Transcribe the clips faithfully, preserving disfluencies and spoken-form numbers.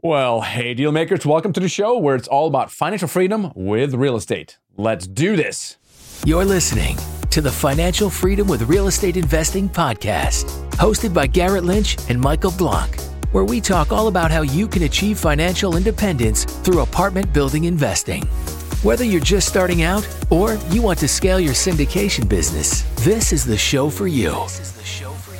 Well, hey, deal makers, welcome to the show where it's all about financial freedom with real estate. Let's do this. You're listening to the Financial Freedom with Real Estate Investing podcast, hosted by Garrett Lynch and Michael Blanc, where we talk all about how you can achieve financial independence through apartment building investing. Whether you're just starting out or you want to scale your syndication business, this is the show for you. This is the show for you.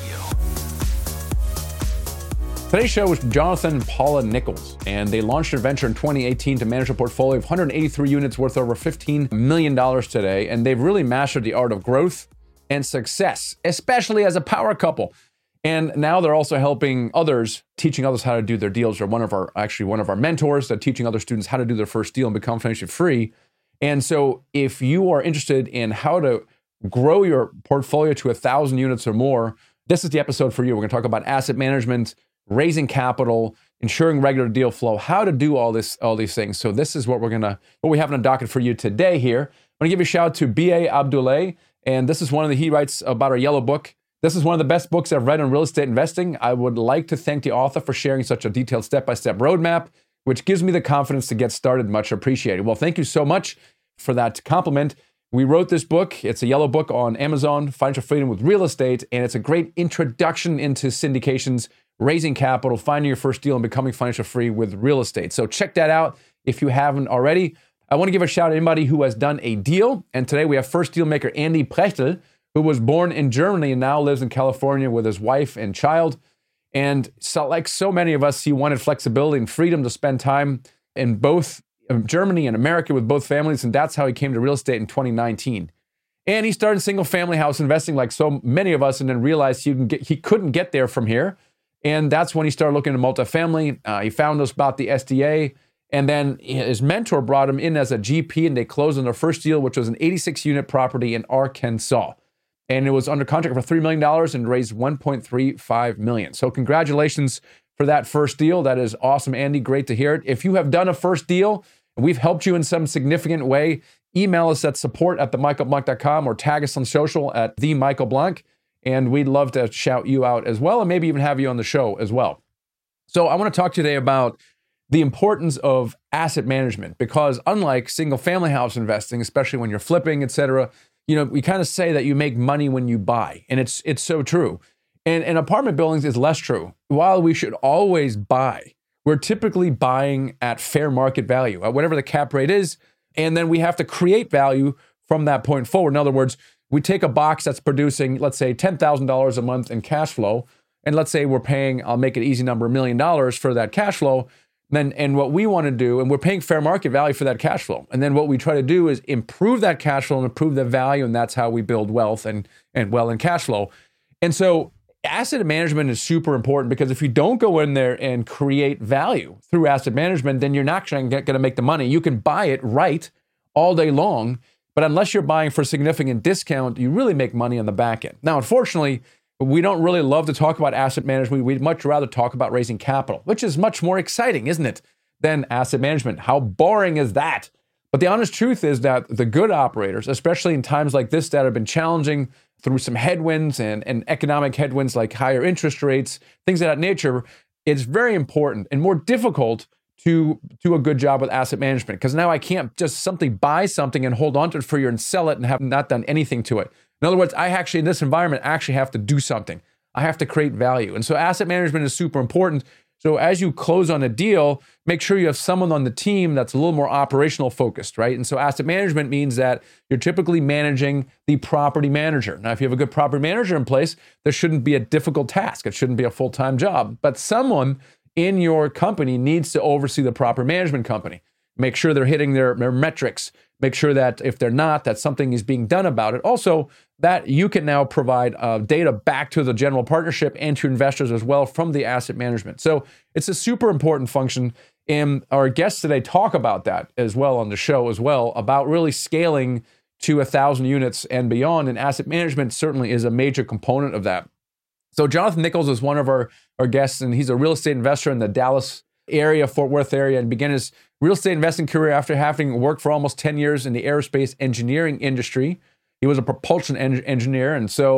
Today's show is Jonathan and Paula Nichols, and they launched a venture in twenty eighteen to manage a portfolio of one hundred eighty-three units worth over fifteen million dollars today, and they've really mastered the art of growth and success, especially as a power couple. And now they're also helping others, teaching others how to do their deals. They're one of our, actually one of our mentors. They're teaching other students how to do their first deal and become financially free. And so if you are interested in how to grow your portfolio to a thousand units or more, this is the episode for you. We're going to talk about asset management, raising capital, ensuring regular deal flow, how to do all this, all these things. So this is what we're gonna, what we have on the docket for you today here. I'm gonna give you a shout out to B A Abdullah, and this is one of the, he writes about our yellow book. This is one of the best books I've read on real estate investing. I would like to thank the author for sharing such a detailed step-by-step roadmap, which gives me the confidence to get started. Much appreciated. Well, thank you so much for that compliment. We wrote this book. It's a yellow book on Amazon, Financial Freedom with Real Estate, and it's a great introduction into syndications, raising capital, finding your first deal, and becoming financial free with real estate. So check that out if you haven't already. I want to give a shout out to anybody who has done a deal. And today we have first deal maker Andy Prechtel, who was born in Germany and now lives in California with his wife and child. And so, like so many of us, he wanted flexibility and freedom to spend time in both Germany and America with both families. And that's how he came to real estate in twenty nineteen. And he started single family house investing like so many of us, and then realized he, can get, he couldn't get there from here. And that's when he started looking at multifamily. Uh, he found us about the S D A. And then his mentor brought him in as a G P, and they closed on their first deal, which was an eighty-six unit property in Arkansas. And it was under contract for three million dollars and raised one point three five million dollars. So congratulations for that first deal. That is awesome, Andy. Great to hear it. If you have done a first deal and we've helped you in some significant way, email us at support at the michael blanc dot com or tag us on social at the Michael Blanc. And we'd love to shout you out as well, and maybe even have you on the show as well. So I want to talk today about the importance of asset management, because unlike single family house investing, especially when you're flipping, et cetera, you know, we kind of say that you make money when you buy, and it's it's so true. And, and apartment buildings is less true. While we should always buy, we're typically buying at fair market value, at whatever the cap rate is, and then we have to create value from that point forward. In other words, we take a box that's producing, let's say, ten thousand dollars a month in cash flow, and let's say we're paying, I'll make it easy number, a million dollars for that cash flow. Then, and what we want to do, and we're paying fair market value for that cash flow. And then what we try to do is improve that cash flow and improve the value, and that's how we build wealth and, and well in cash flow. And so asset management is super important, because if you don't go in there and create value through asset management, then you're not going to make the money. You can buy it right all day long, but unless you're buying for a significant discount, you really make money on the back end. Now, unfortunately, we don't really love to talk about asset management. We'd much rather talk about raising capital, which is much more exciting, isn't it, than asset management? How boring is that? But the honest truth is that the good operators, especially in times like this that have been challenging through some headwinds and, and economic headwinds like higher interest rates, things of that nature, it's very important and more difficult to do a good job with asset management, because now I can't just simply buy something and hold on to it for a year and sell it and have not done anything to it. In other words, I actually, in this environment, actually have to do something. I have to create value. And so asset management is super important. So as you close on a deal, make sure you have someone on the team that's a little more operational focused, right? And so asset management means that you're typically managing the property manager. Now, if you have a good property manager in place, there shouldn't be a difficult task. It shouldn't be a full-time job. But someone in your company needs to oversee the property management company. Make sure they're hitting their, their metrics. Make sure that if they're not, that something is being done about it. Also, that you can now provide uh, data back to the general partnership and to investors as well from the asset management. So it's a super important function. And our guests today talk about that as well on the show as well, about really scaling to a thousand units and beyond. And asset management certainly is a major component of that. So Jonathan Nichols is one of our, our guests, and he's a real estate investor in the Dallas area, Fort Worth area, and began his real estate investing career after having worked for almost ten years in the aerospace engineering industry. He was a propulsion en- engineer, and so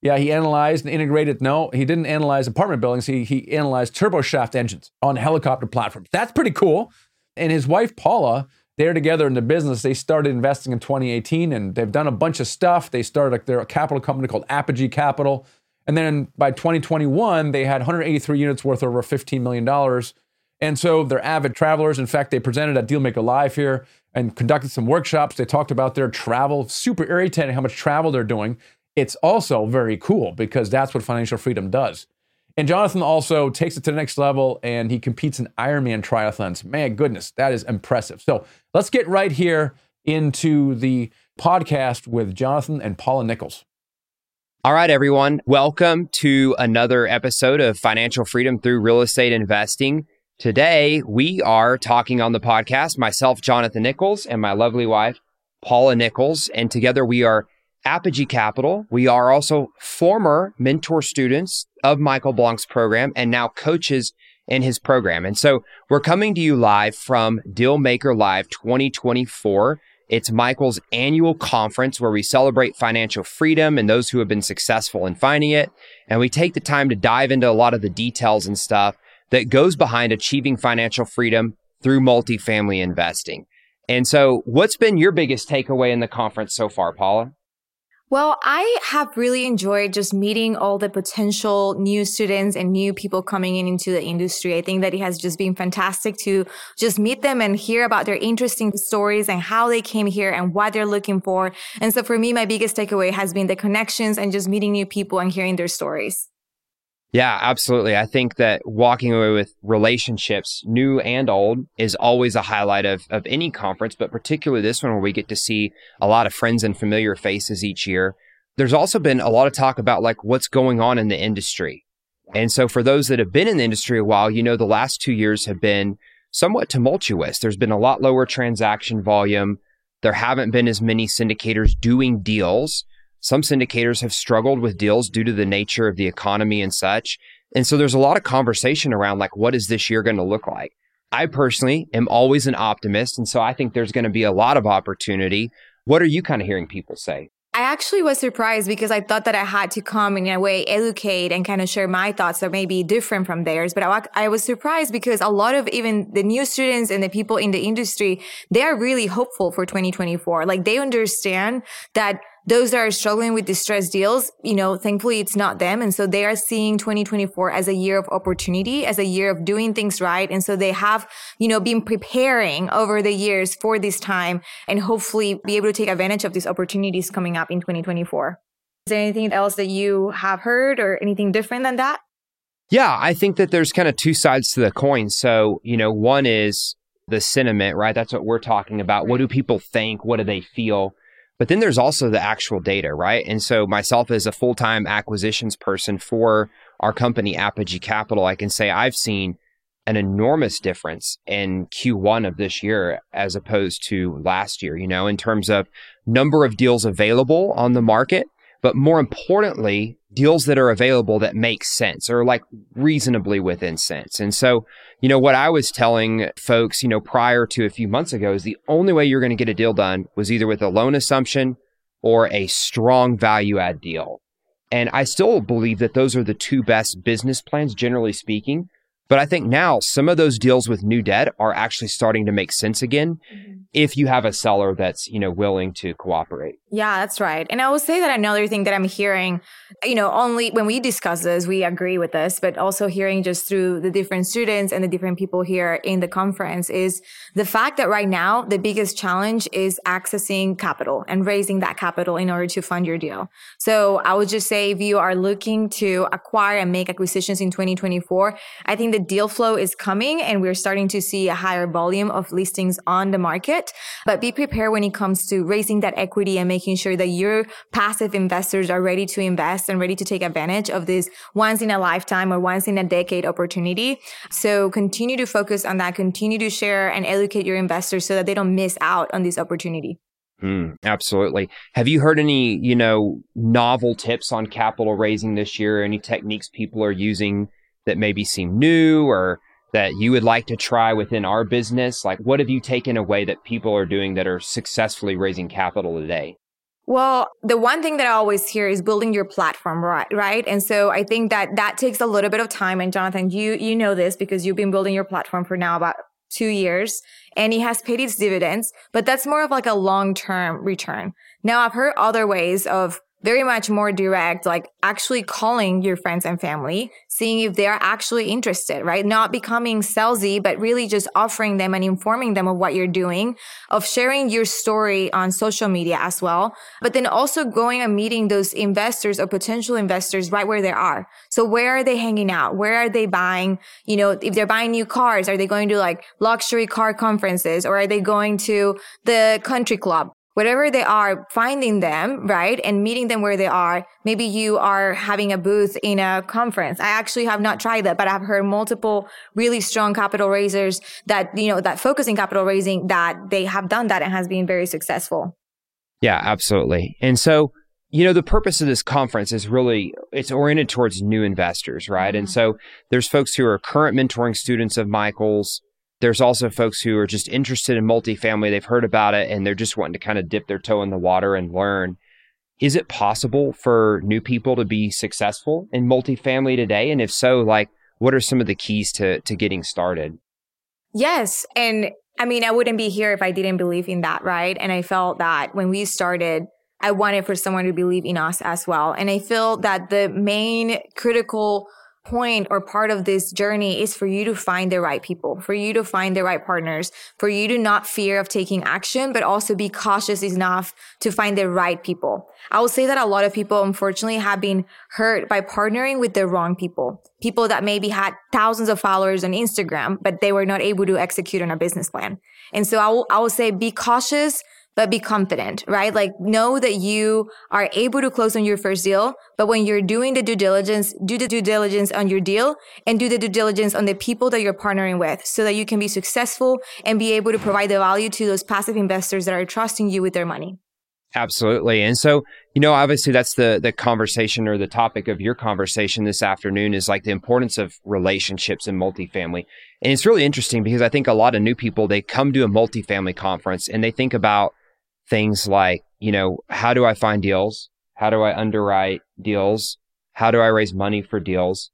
Yeah, he analyzed and integrated. No, he didn't analyze apartment buildings. He, he analyzed turboshaft engines on helicopter platforms. That's pretty cool. And his wife, Paula, they're together in the business. They started investing in twenty eighteen, and they've done a bunch of stuff. They started like, their capital company called Apogee Capital. And then by twenty twenty-one, they had one hundred eighty-three units worth over fifteen million dollars. And so they're avid travelers. In fact, they presented at Dealmaker Live here and conducted some workshops. They talked about their travel, super irritating how much travel they're doing. It's also very cool because that's what Financial Freedom does. And Jonathan also takes it to the next level, and he competes in Ironman triathlons. Man, goodness, that is impressive. So let's get right here into the podcast with Jonathan and Paula Nichols. All right, everyone. Welcome to another episode of Financial Freedom Through Real Estate Investing. Today, we are talking on the podcast, myself, Jonathan Nichols, and my lovely wife, Paula Nichols. And together we are Apogee Capital. We are also former mentor students of Michael Blanc's program and now coaches in his program. And so we're coming to you live from Dealmaker Live twenty twenty-four. It's Michael's annual conference where we celebrate financial freedom and those who have been successful in finding it. And we take the time to dive into a lot of the details and stuff that goes behind achieving financial freedom through multifamily investing. And so what's been your biggest takeaway in the conference so far, Paula? Well, I have really enjoyed just meeting all the potential new students and new people coming in into the industry. I think that it has just been fantastic to just meet them and hear about their interesting stories and how they came here and what they're looking for. And so for me, my biggest takeaway has been the connections and just meeting new people and hearing their stories. Yeah, absolutely. I think that walking away with relationships, new and old, is always a highlight of, of any conference, but particularly this one where we get to see a lot of friends and familiar faces each year. There's also been a lot of talk about like what's going on in the industry. And so for those that have been in the industry a while, you know, the last two years have been somewhat tumultuous. There's been a lot lower transaction volume. There haven't been as many syndicators doing deals. Some syndicators have struggled with deals due to the nature of the economy and such. And so there's a lot of conversation around like, what is this year going to look like? I personally am always an optimist. And so I think there's going to be a lot of opportunity. What are you kind of hearing people say? I actually was surprised because I thought that I had to come in a way, educate and kind of share my thoughts that may be different from theirs. But I, I was surprised because a lot of even the new students and the people in the industry, they are really hopeful for twenty twenty-four. Like they understand that those that are struggling with distressed deals, you know, thankfully it's not them. And so they are seeing twenty twenty-four as a year of opportunity, as a year of doing things right. And so they have, you know, been preparing over the years for this time and hopefully be able to take advantage of these opportunities coming up in twenty twenty-four. Is there anything else that you have heard or anything different than that? Yeah, I think that there's kind of two sides to the coin. So, you know, one is the sentiment, right? That's what we're talking about. What do people think? What do they feel? But then there's also the actual data, right? And so myself as a full-time acquisitions person for our company, Apogee Capital, I can say I've seen an enormous difference in Q one of this year as opposed to last year, you know, in terms of number of deals available on the market, but more importantly, deals that are available that make sense or like reasonably within sense. And so, you know, what I was telling folks, you know, prior to a few months ago is the only way you're going to get a deal done was either with a loan assumption or a strong value add deal. And I still believe that those are the two best business plans, generally speaking. But I think now some of those deals with new debt are actually starting to make sense again mm-hmm. if you have a seller that's, you know, willing to cooperate. Yeah, that's right. And I will say that another thing that I'm hearing, you know, only when we discuss this, we agree with this, but also hearing just through the different students and the different people here in the conference is the fact that right now, the biggest challenge is accessing capital and raising that capital in order to fund your deal. So I would just say if you are looking to acquire and make acquisitions in twenty twenty-four, I think the deal flow is coming and we're starting to see a higher volume of listings on the market. But be prepared when it comes to raising that equity and making sure that your passive investors are ready to invest and ready to take advantage of this once in a lifetime or once in a decade opportunity. So continue to focus on that, continue to share and educate your investors so that they don't miss out on this opportunity. Mm, absolutely. Have you heard any, you know, novel tips on capital raising this year? Any techniques people are using that maybe seem new or that you would like to try within our business? Like, what have you taken away that people are doing that are successfully raising capital today? Well, the one thing that I always hear is building your platform, right? Right. And so I think that that takes a little bit of time. And Jonathan, you, you know this because you've been building your platform for now about two years and it has paid its dividends, but that's more of like a long-term return. Now I've heard other ways of very much more direct, like actually calling your friends and family, seeing if they're actually interested, right? Not becoming salesy, but really just offering them and informing them of what you're doing, of sharing your story on social media as well. But then also going and meeting those investors or potential investors right where they are. So where are they hanging out? Where are they buying? You know, if they're buying new cars, are they going to like luxury car conferences or are they going to the country club? Whatever they are, finding them, right? And meeting them where they are. Maybe you are having a booth in a conference. I actually have not tried that, but I've heard multiple really strong capital raisers that, you know, that focus in capital raising that they have done that and has been very successful. Yeah, absolutely. And so, you know, the purpose of this conference is really, it's oriented towards new investors, right? Mm-hmm. And so there's folks who are current mentoring students of Michael's. There's also folks who are just interested in multifamily. They've heard about it and they're just wanting to kind of dip their toe in the water and learn. Is it possible for new people to be successful in multifamily today? And if so, like, what are some of the keys to, to getting started? Yes. And I mean, I wouldn't be here if I didn't believe in that, right? And I felt that when we started, I wanted for someone to believe in us as well. And I feel that the main critical point or part of this journey is for you to find the right people, for you to find the right partners, for you to not fear of taking action, but also be cautious enough to find the right people. I will say that a lot of people, unfortunately, have been hurt by partnering with the wrong people. People that maybe had thousands of followers on Instagram, but they were not able to execute on a business plan. And so I will, I will say be cautious, but be confident, right? Like know that you are able to close on your first deal, but when you're doing the due diligence, do the due diligence on your deal and do the due diligence on the people that you're partnering with so that you can be successful and be able to provide the value to those passive investors that are trusting you with their money. Absolutely. And so, you know, obviously that's the the conversation or the topic of your conversation this afternoon is like the importance of relationships in multifamily. And it's really interesting because I think a lot of new people, they come to a multifamily conference and they think about things like, you know, how do I find deals? How do I underwrite deals? How do I raise money for deals?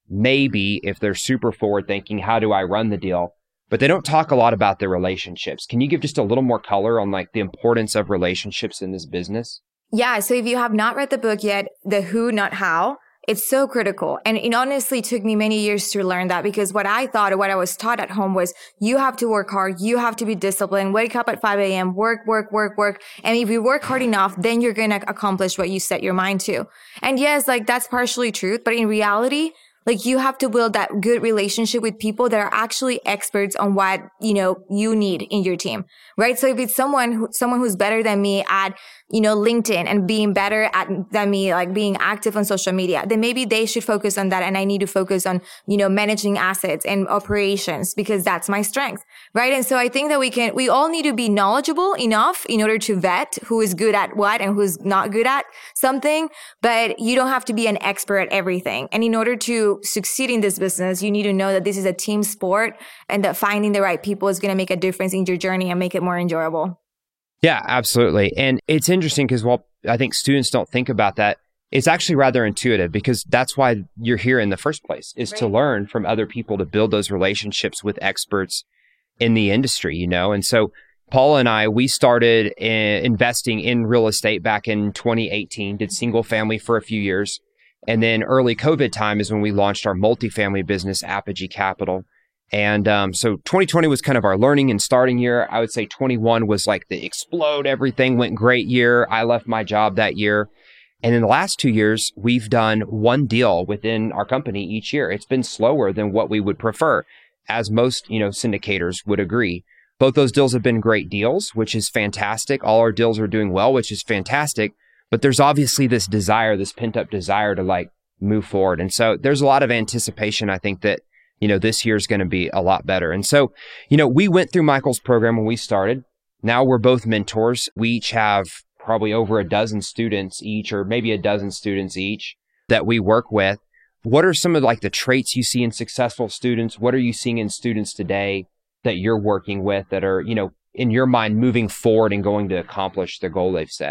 Maybe if they're super forward thinking, how do I run the deal? But they don't talk a lot about their relationships. Can you give just a little more color on like the importance of relationships in this business? Yeah. So if you have not read the book yet, The Who, Not How, it's so critical. And it honestly took me many years to learn that because what I thought or what I was taught at home was you have to work hard. You have to be disciplined, wake up at five a.m., work, work, work, work. And if you work hard enough, then you're going to accomplish what you set your mind to. And yes, like that's partially truth, but in reality, like you have to build that good relationship with people that are actually experts on what, you know, you need in your team, right? So if it's someone who, someone who's better than me at, you know, LinkedIn and being better at than me, like being active on social media, then maybe they should focus on that. And I need to focus on, you know, managing assets and operations because that's my strength, right? And so I think that we can, we all need to be knowledgeable enough in order to vet who is good at what and who's not good at something, but you don't have to be an expert at everything. And in order to succeed in this business, you need to know that this is a team sport and that finding the right people is going to make a difference in your journey and make it more enjoyable. Yeah, absolutely. And it's interesting because while I think students don't think about that, it's actually rather intuitive because that's why you're here in the first place, is right. to learn from other people, to build those relationships with experts in the industry, you know? And so Paula and I, we started in investing in real estate back in twenty eighteen, did single family for a few years. And then early COVID time is when we launched our multifamily business, Apogee Capital. And um, so twenty twenty was kind of our learning and starting year. I would say twenty-one was like the explode, everything went great year. I left my job that year. And in the last two years, we've done one deal within our company each year. It's been slower than what we would prefer, as most, you know, syndicators would agree. Both those deals have been great deals, which is fantastic. All our deals are doing well, which is fantastic. But there's obviously this desire, this pent up desire to like move forward. And so there's a lot of anticipation, I think, that you know, this year is going to be a lot better. And so, you know, we went through Michael's program when we started. Now we're both mentors. We each have probably over a dozen students each, or maybe a dozen students each that we work with. What are some of like the traits you see in successful students? What are you seeing in students today that you're working with that are, you know, in your mind moving forward and going to accomplish the goal they've set?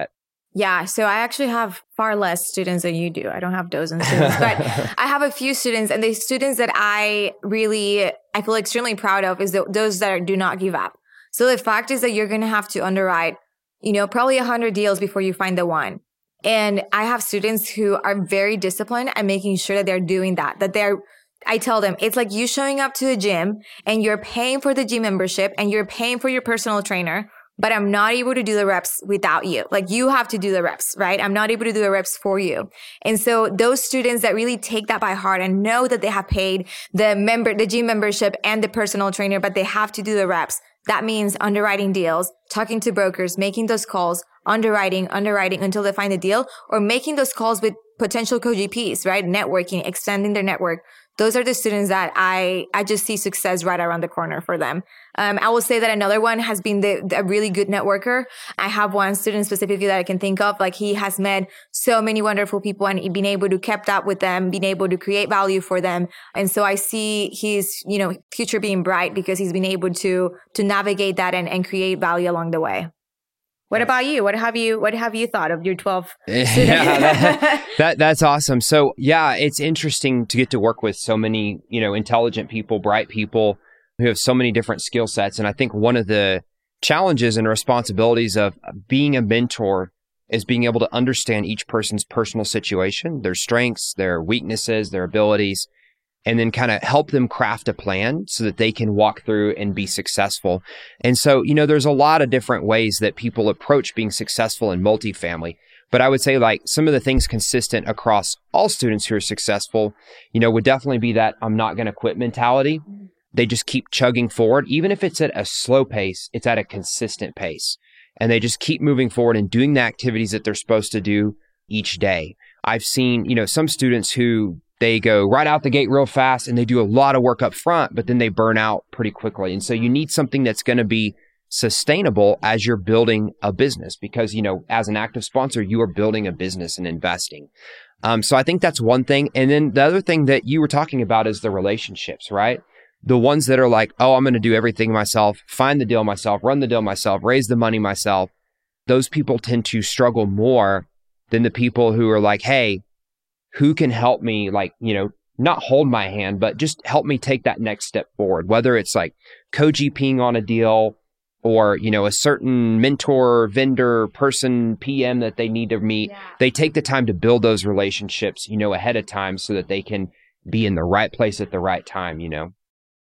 Yeah, so I actually have far less students than you do. I don't have dozens of students, but I have a few students, and the students that I really, I feel extremely proud of is the, those that are, do not give up. So the fact is that you're going to have to underwrite, you know, probably a hundred deals before you find the one. And I have students who are very disciplined and making sure that they're doing that, that they're, I tell them, it's like you showing up to the gym and you're paying for the gym membership and you're paying for your personal trainer, but I'm not able to do the reps without you. Like you have to do the reps, right? I'm not able to do the reps for you. And so those students that really take that by heart and know that they have paid the member, the gym membership and the personal trainer, but they have to do the reps. That means underwriting deals, talking to brokers, making those calls, underwriting, underwriting until they find a deal, or making those calls with potential co-G Ps, right? Networking, extending their network. Those are the students that I, I just see success right around the corner for them. Um, I will say that another one has been the, the, a really good networker. I have one student specifically that I can think of. Like he has met so many wonderful people and been able to kept up with them, been able to create value for them. And so I see his, you know, future being bright because he's been able to, to navigate that and, and create value along the way. What about you? What have you What have you thought of your twelve students? Yeah, that, that that's awesome. So yeah, it's interesting to get to work with so many, you know, intelligent people, bright people who have so many different skill sets. And I think one of the challenges and responsibilities of being a mentor is being able to understand each person's personal situation, their strengths, their weaknesses, their abilities, and then kind of help them craft a plan so that they can walk through and be successful. And so, you know, there's a lot of different ways that people approach being successful in multifamily. But I would say like some of the things consistent across all students who are successful, you know, would definitely be that I'm not going to quit mentality. They just keep chugging forward. Even if it's at a slow pace, it's at a consistent pace. And they just keep moving forward and doing the activities that they're supposed to do each day. I've seen, you know, some students who they go right out the gate real fast and they do a lot of work up front, but then they burn out pretty quickly. And so you need something that's going to be sustainable as you're building a business because, you know, as an active sponsor, you are building a business and investing. Um, so I think that's one thing. And then the other thing that you were talking about is the relationships, right? The ones that are like, oh, I'm going to do everything myself, find the deal myself, run the deal myself, raise the money myself. Those people tend to struggle more than the people who are like, hey, who can help me, like, you know, not hold my hand, but just help me take that next step forward, whether it's like co-GPing on a deal or, you know, a certain mentor, vendor, person, P M that they need to meet. Yeah. They take the time to build those relationships, you know, ahead of time so that they can be in the right place at the right time, you know.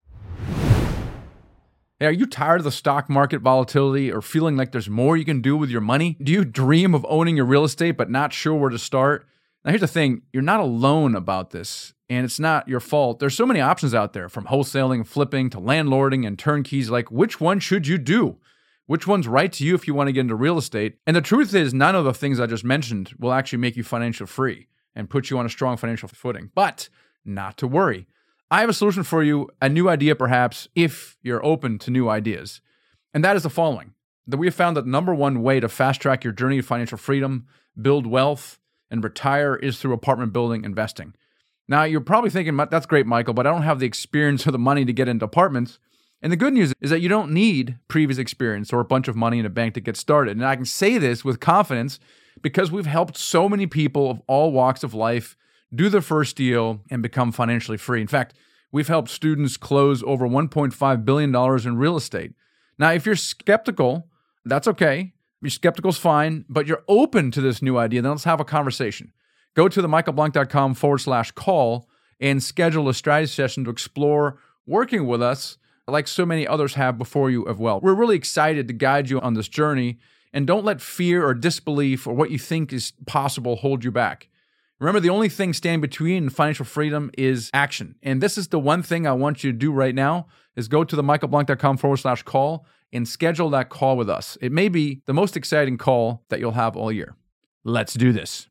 Hey, are you tired of the stock market volatility or feeling like there's more you can do with your money? Do you dream of owning your real estate but not sure where to start? Now, here's the thing. You're not alone about this, and it's not your fault. There's so many options out there, from wholesaling, flipping, to landlording and turnkeys. Like, which one should you do? Which one's right to you if you want to get into real estate? And the truth is, none of the things I just mentioned will actually make you financially free and put you on a strong financial footing. But not to worry. I have a solution for you, a new idea perhaps, if you're open to new ideas. And that is the following. That we have found that the number one way to fast-track your journey to financial freedom, build wealth, and retire is through apartment building investing. Now, you're probably thinking, that's great, Michael, but I don't have the experience or the money to get into apartments. And the good news is that you don't need previous experience or a bunch of money in a bank to get started. And I can say this with confidence because we've helped so many people of all walks of life do their first deal and become financially free. In fact, we've helped students close over one point five billion dollars in real estate. Now, if you're skeptical, that's okay. You're skeptical's fine, but you're open to this new idea, then let's have a conversation. Go to themichaelblank.com forward slash call and schedule a strategy session to explore working with us like so many others have before you as well. We're really excited to guide you on this journey, and don't let fear or disbelief or what you think is possible hold you back. Remember, the only thing standing between financial freedom is action. And this is the one thing I want you to do right now is go to themichaelblank.com forward slash call and schedule that call with us. It may be the most exciting call that you'll have all year. Let's do this.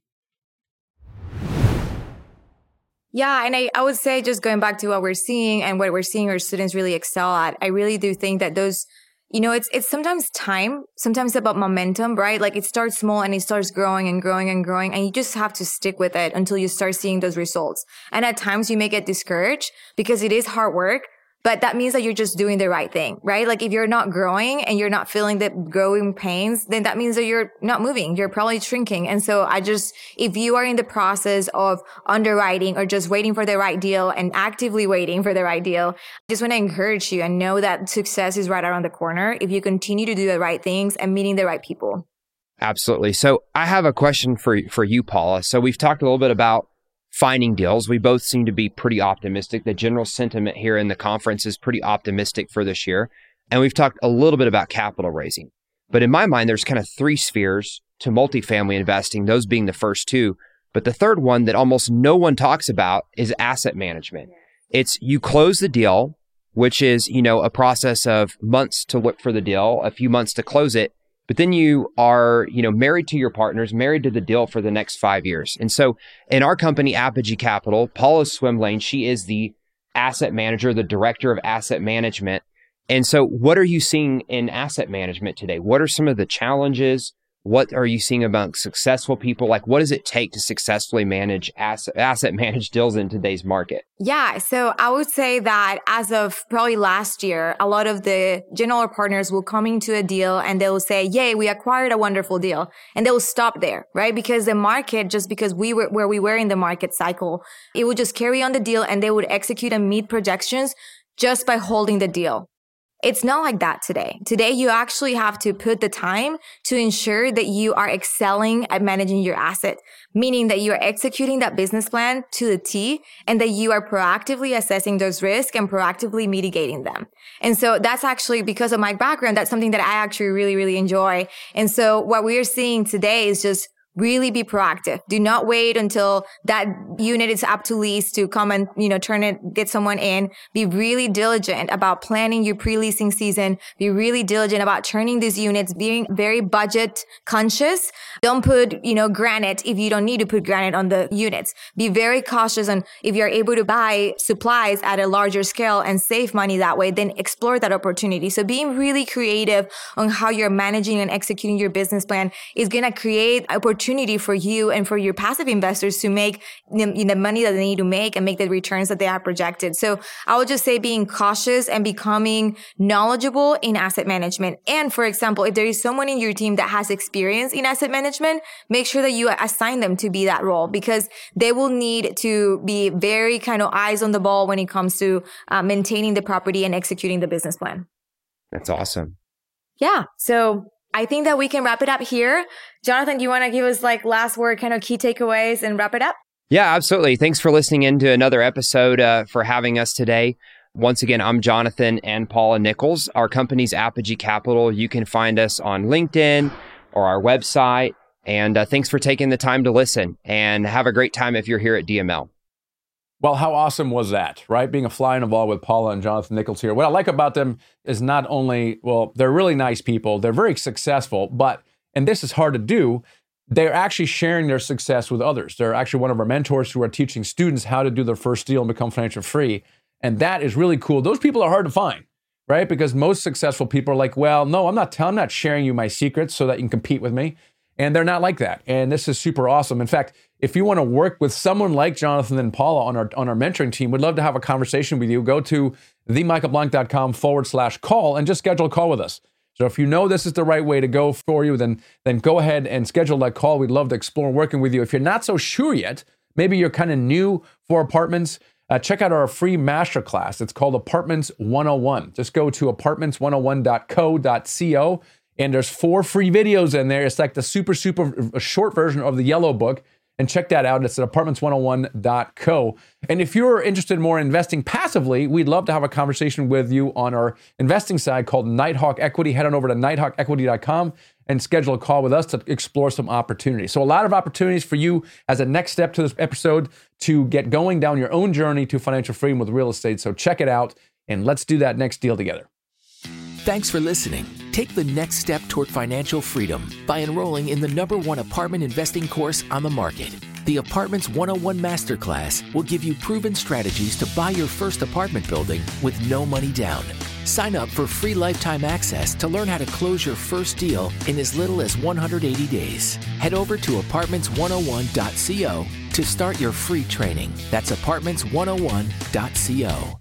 Yeah, and I, I would say, just going back to what we're seeing and what we're seeing our students really excel at, I really do think that those, you know, it's it's sometimes time, sometimes about momentum, right? Like it starts small and it starts growing and growing and growing, and you just have to stick with it until you start seeing those results. And at times you may get discouraged because it is hard work. But that means that you're just doing the right thing, right? Like if you're not growing and you're not feeling the growing pains, then that means that you're not moving. You're probably shrinking. And so I just, if you are in the process of underwriting or just waiting for the right deal and actively waiting for the right deal, I just want to encourage you and know that success is right around the corner if you continue to do the right things and meeting the right people. Absolutely. So I have a question for, for you, Paula. So we've talked a little bit about finding deals. We both seem to be pretty optimistic. The general sentiment here in the conference is pretty optimistic for this year. And we've talked a little bit about capital raising. But in my mind, there's kind of three spheres to multifamily investing, those being the first two. But the third one that almost no one talks about is asset management. It's you close the deal, which is, you know, a process of months to look for the deal, a few months to close it. But then you are, you know, married to your partners, married to the deal for the next five years. And so in our company, Apogee Capital, Paula's swim lane, she is the asset manager, the director of asset management. And so what are you seeing in asset management today? What are some of the challenges? What are you seeing among successful people? Like, what does it take to successfully manage asset, asset manage deals in today's market? Yeah. So I would say that as of probably last year, a lot of the general partners will come into a deal and they will say, yay, we acquired a wonderful deal. And they will stop there, right? Because the market, just because we were where we were in the market cycle, it would just carry on the deal and they would execute and meet projections just by holding the deal. It's not like that today. Today, you actually have to put the time to ensure that you are excelling at managing your asset, meaning that you are executing that business plan to the T and that you are proactively assessing those risks and proactively mitigating them. And so that's actually, because of my background, that's something that I actually really, really enjoy. And so what we're seeing today is just really be proactive. Do not wait until that unit is up to lease to come and, you know, turn it, get someone in. Be really diligent about planning your pre-leasing season. Be really diligent about turning these units, being very budget conscious. Don't put, you know, granite if you don't need to put granite on the units. Be very cautious on if you're able to buy supplies at a larger scale and save money that way, then explore that opportunity. So being really creative on how you're managing and executing your business plan is going to create opportunity opportunity for you and for your passive investors to make you know, the money that they need to make and make the returns that they have projected. So I would just say being cautious and becoming knowledgeable in asset management. And for example, if there is someone in your team that has experience in asset management, make sure that you assign them to be that role, because they will need to be very kind of eyes on the ball when it comes to uh, maintaining the property and executing the business plan. That's awesome. Yeah. So I think that we can wrap it up here. Jonathan, do you want to give us like last word kind of key takeaways and wrap it up? Yeah, absolutely. Thanks for listening in to another episode, uh, for having us today. Once again, I'm Jonathan and Paula Nichols. Our company's Apogee Capital. You can find us on LinkedIn or our website. And uh, thanks for taking the time to listen, and have a great time if you're here at D M L. Well, how awesome was that, right? Being a fly on the wall with Paula and Jonathan Nichols here. What I like about them is not only, well, they're really nice people, they're very successful, but, and this is hard to do, they're actually sharing their success with others. They're actually one of our mentors who are teaching students how to do their first deal and become financial free. And that is really cool. Those people are hard to find, right? Because most successful people are like, well, no, I'm not telling, I'm not sharing you my secrets so that you can compete with me. And they're not like that. And this is super awesome. In fact, if you want to work with someone like Jonathan and Paula on our on our mentoring team, we'd love to have a conversation with you. Go to themichaelblank.com forward slash call and just schedule a call with us. So if you know this is the right way to go for you, then, then go ahead and schedule that call. We'd love to explore working with you. If you're not so sure yet, maybe you're kind of new for apartments, uh, check out our free masterclass. It's called Apartments one oh one. Just go to apartments one oh one dot co dot co. And there's four free videos in there. It's like the super, super short version of the yellow book. And check that out. It's at apartments one oh one dot co. And if you're interested more in investing passively, we'd love to have a conversation with you on our investing side called Nighthawk Equity. Head on over to nighthawk equity dot com and schedule a call with us to explore some opportunities. So a lot of opportunities for you as a next step to this episode to get going down your own journey to financial freedom with real estate. So check it out and let's do that next deal together. Thanks for listening. Take the next step toward financial freedom by enrolling in the number one apartment investing course on the market. The Apartments one oh one Masterclass will give you proven strategies to buy your first apartment building with no money down. Sign up for free lifetime access to learn how to close your first deal in as little as one hundred eighty days. Head over to apartments one oh one dot co to start your free training. That's apartments one oh one dot co.